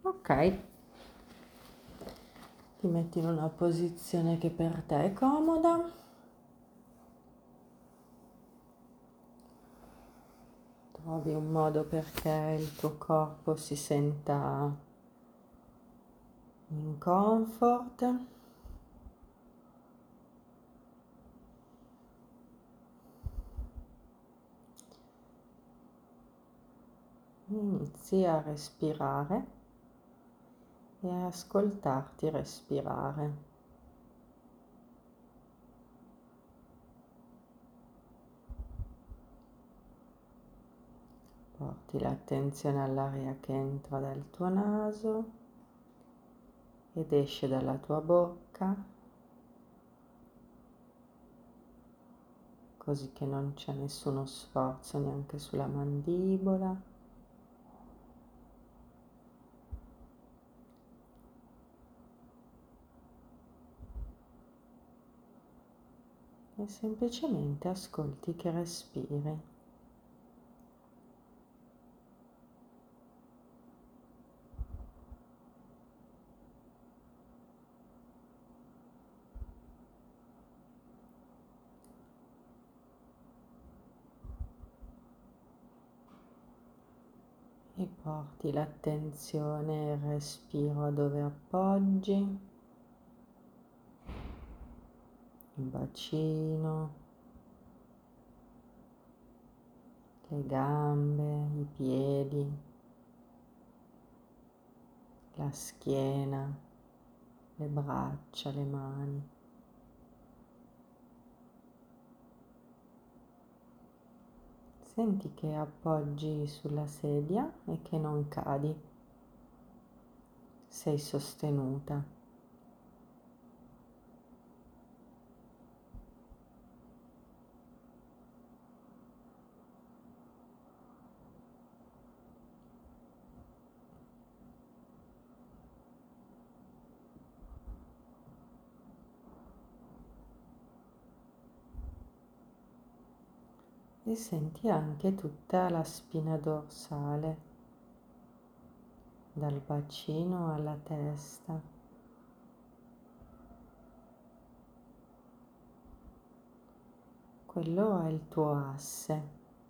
Ok, ti metti in una posizione che per te è comoda. Trovi un modo perché il tuo corpo si senta in comfort. Inizi a respirare e a ascoltarti respirare. Porti l'attenzione all'aria che entra dal tuo naso ed esce dalla tua bocca, così che non c'è nessuno sforzo neanche sulla mandibola. E semplicemente ascolti che respiri. E porti l'attenzione e il respiro dove appoggi il bacino, le gambe, i piedi, la schiena, le braccia, le mani. Senti che appoggi sulla sedia e che non cadi, sei sostenuta. E senti anche tutta la spina dorsale, dal bacino alla testa. Quello è il tuo asse.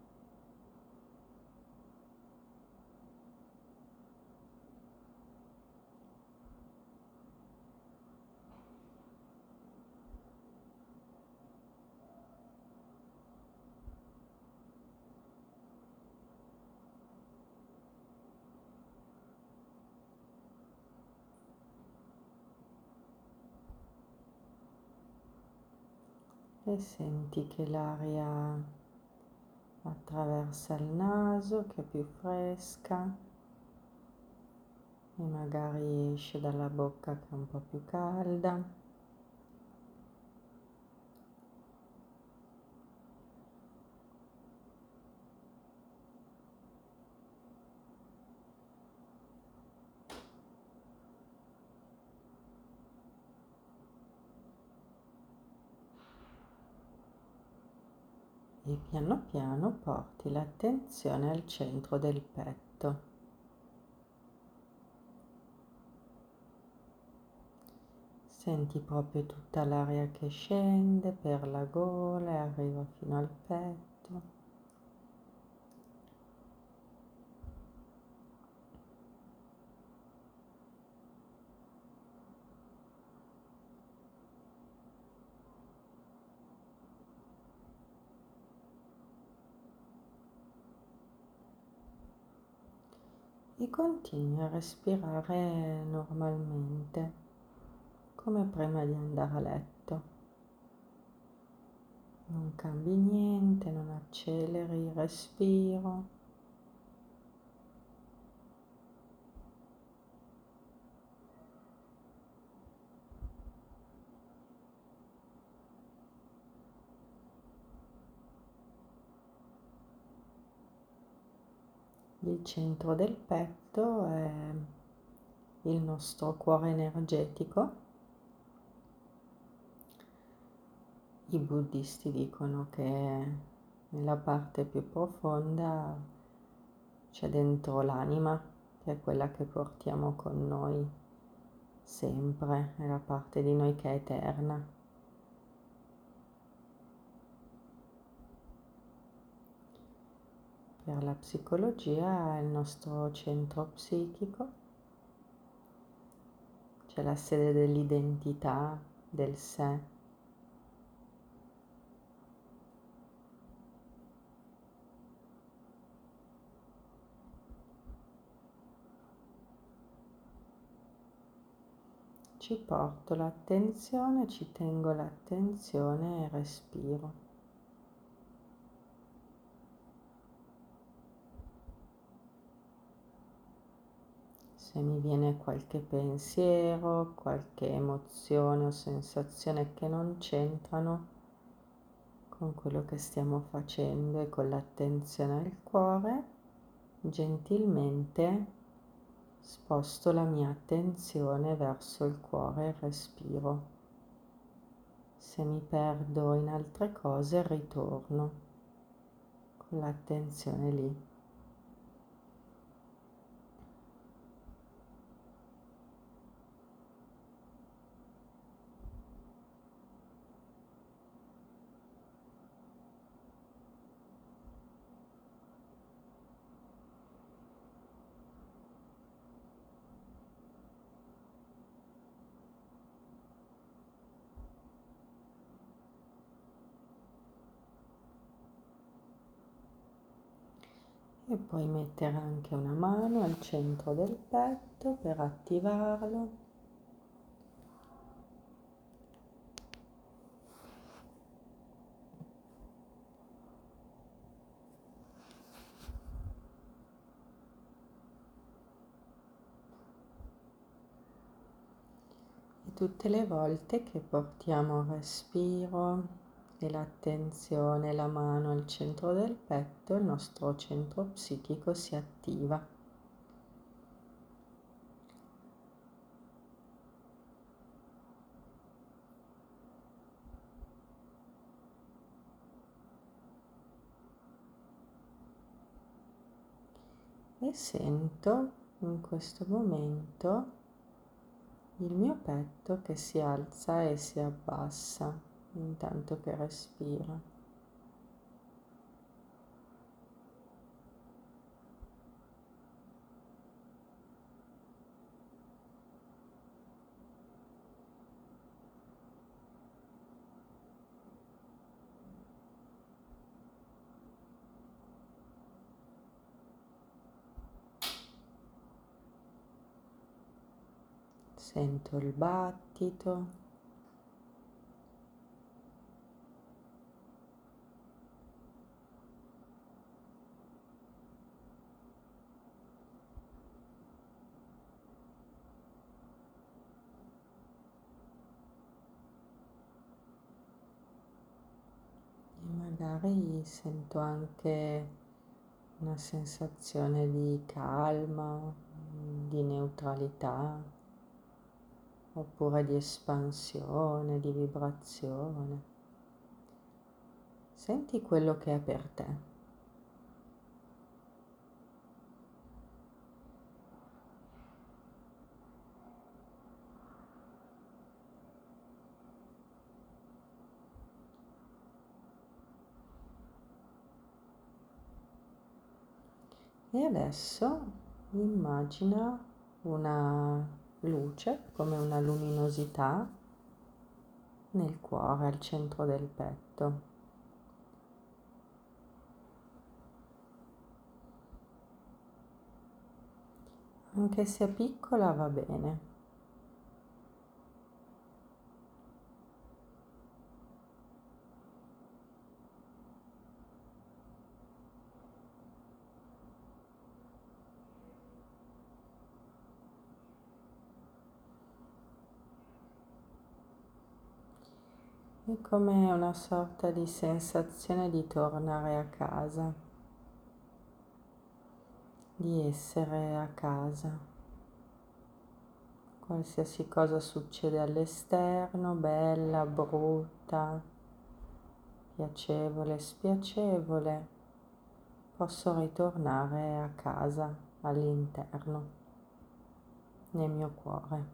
E senti che l'aria attraversa il naso, che è più fresca, e magari esce dalla bocca che è un po' più calda. E piano piano porti l'attenzione al centro del petto. Senti proprio tutta l'aria che scende per la gola e arriva fino al petto. E continui a respirare normalmente, come prima di andare a letto. Non cambi niente, non acceleri il respiro. Il centro del petto è il nostro cuore energetico. I buddisti dicono che nella parte più profonda c'è dentro l'anima, che è quella che portiamo con noi sempre, è la parte di noi che è eterna. Per la psicologia è il nostro centro psichico, c'è la sede dell'identità, del sé. Ci porto l'attenzione, ci tengo l'attenzione e respiro. Se mi viene qualche pensiero, qualche emozione o sensazione che non c'entrano con quello che stiamo facendo e con l'attenzione al cuore, gentilmente sposto la mia attenzione verso il cuore e il respiro. Se mi perdo in altre cose, ritorno con l'attenzione lì. E poi mettere anche una mano al centro del petto per attivarlo. E tutte le volte che portiamo il respiro e l'attenzione, la mano al centro del petto, il nostro centro psichico si attiva. E sento in questo momento il mio petto che si alza e si abbassa intanto che respiro. Sento il battito. E magari sento anche una sensazione di calma, di neutralità, oppure di espansione, di vibrazione. Senti quello che è per te. E adesso immagina una luce, come una luminosità, nel cuore, al centro del petto. Anche se piccola va bene. È come una sorta di sensazione di tornare a casa, di essere a casa. Qualsiasi cosa succede all'esterno, bella, brutta, piacevole, spiacevole, posso ritornare a casa all'interno. nel mio cuore.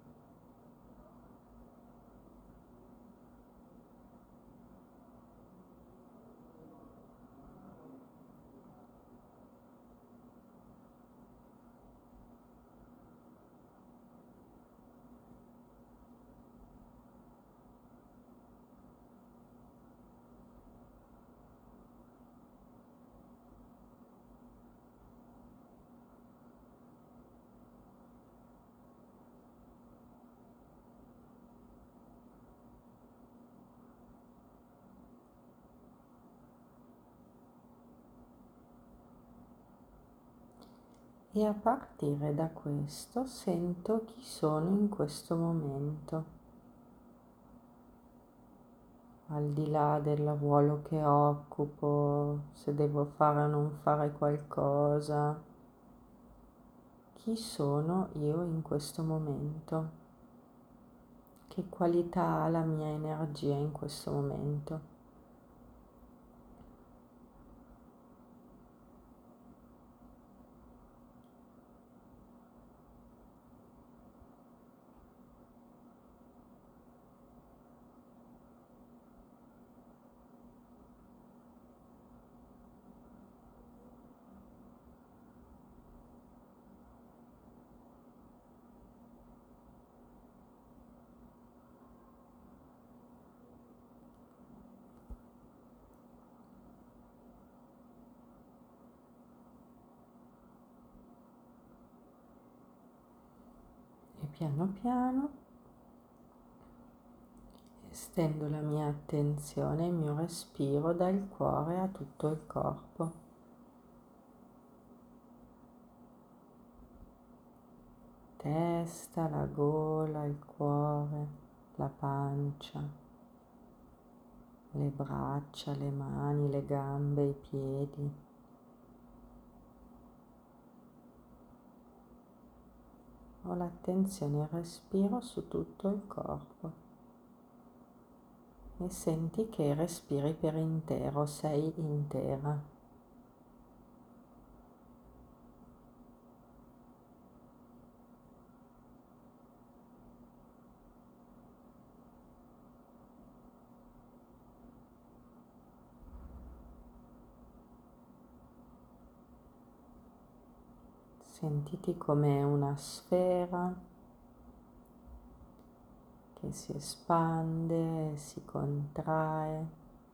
E a partire da questo sento chi sono in questo momento, al di là del ruolo che occupo, se devo fare o non fare qualcosa, chi sono io in questo momento, che qualità ha la mia energia in questo momento. E piano piano estendo la mia attenzione e il mio respiro dal cuore a tutto il corpo. Testa, la gola, il cuore, la pancia, le braccia, le mani, le gambe, i piedi. Ho l'attenzione al respiro su tutto il corpo e senti che respiri per intero, sei intera. Sentiti come una sfera che si espande, si contrae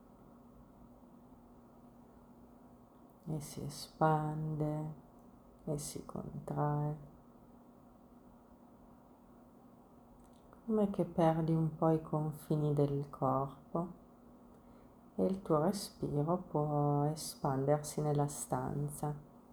e si espande e si contrae, come che perdi un po' i confini del corpo e il tuo respiro può espandersi nella stanza.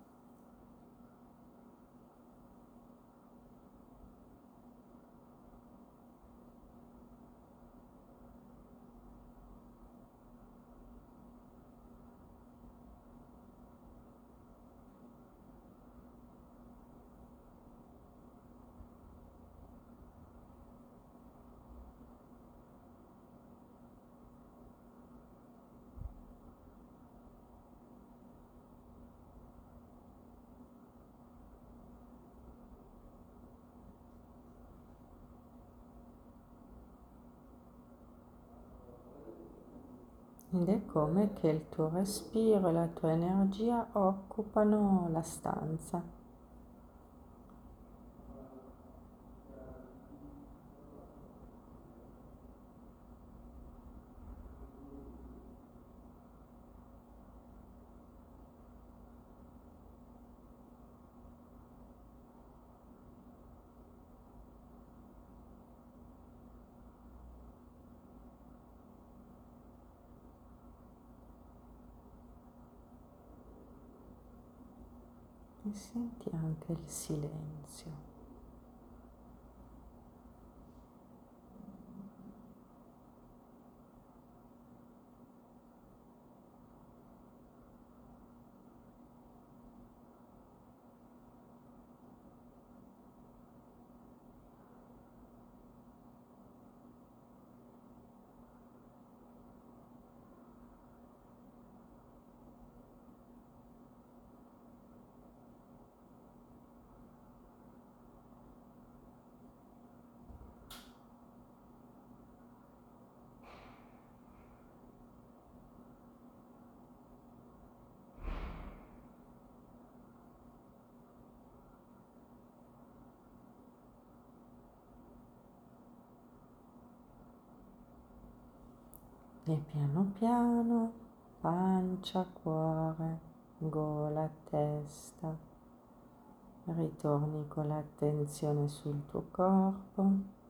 Ed è come che il tuo respiro e la tua energia occupano la stanza. E senti anche il silenzio. E piano piano, pancia, cuore, gola, testa, ritorni con l'attenzione sul tuo corpo.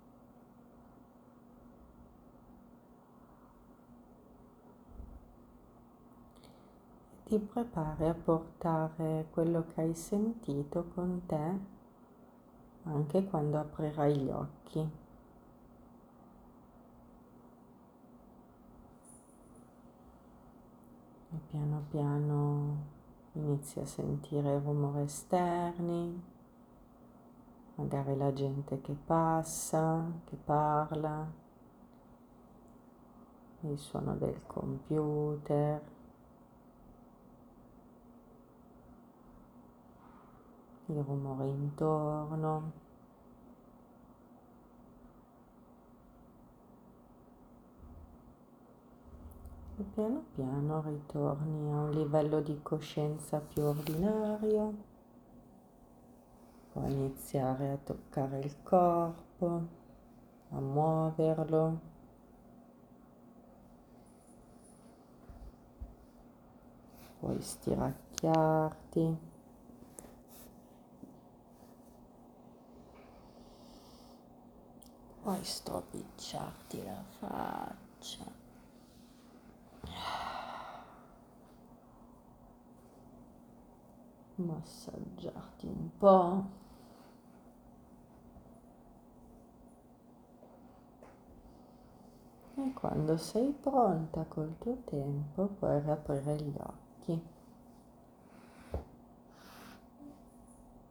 Ti prepari a portare quello che hai sentito con te anche quando aprirai gli occhi. E piano piano inizi a sentire rumori esterni, magari la gente che passa, che parla, il suono del computer, il rumore intorno. E piano piano ritorni a un livello di coscienza più ordinario. Puoi iniziare a toccare il corpo, a muoverlo. Puoi stiracchiarti. Puoi stropicciarti la faccia. Massaggiarti un po'. E quando sei pronta col tuo tempo puoi riaprire gli occhi.